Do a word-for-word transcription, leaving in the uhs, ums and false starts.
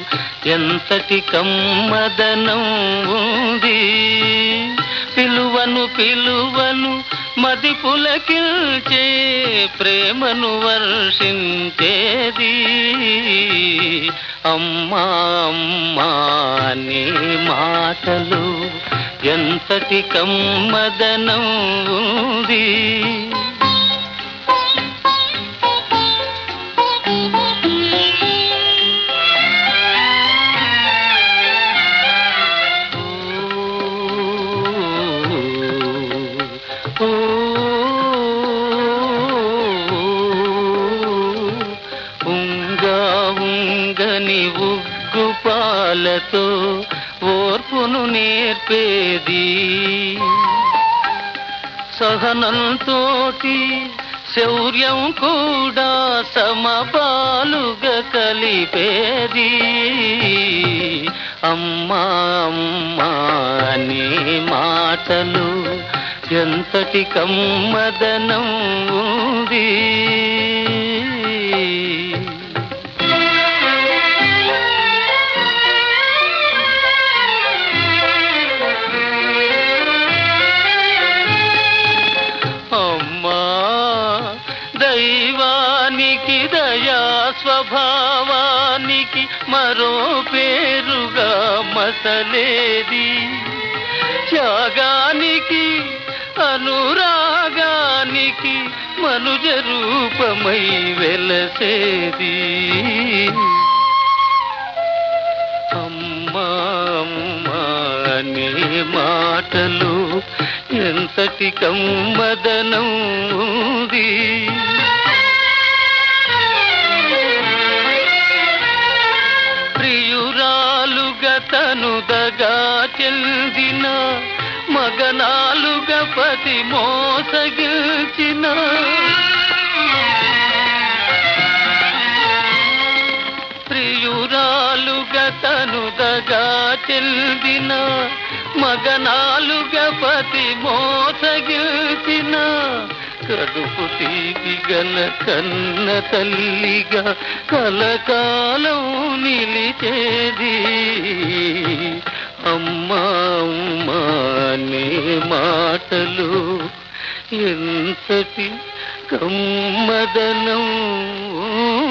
ఎంతటి కమ్మదనం ఉంది. పిలువను పిలువను మది పులకిల్చే ప్రేమను వర్షించేది. అమ్మా అమ్మా నీ మాటలు ఎంతటి కమ్మదనం ఉంది. ఉంగా ఉంగని ఉగ్గుపాలతో ఓర్పును నేర్పేది. సహనంతోటి శౌర్యం కూడా సమపాలుగా కలిపేది. అమ్మా అమ్మా నీ మాటలు ఎంతటి కమ్మదనం ఉంది. అమ్మా దైవానికి దయా స్వభావానికి మరో పేరుగా మసలేది. త్యాగానికి అనురాగానికి మనుజ రూపమై వెలసేది. అమ్మా అమ్మా నీ మాటలు ఎంతటి కమ్మదనం ఉంది. ప్రియురాలుగా తనుదగా చెందిన మగనాలుగా పతి మోసగిల్చిన ప్రియురాలుగా తనుదగా చెందిన మగనాలుగా పతి మోసగిల్చిన కడుపు తీపి గల కన్న తల్లిగా కలకాలం నిలిచేది. అమ్మా అమ్మా నీ మాటలు ఎంతటి కమ్మదనం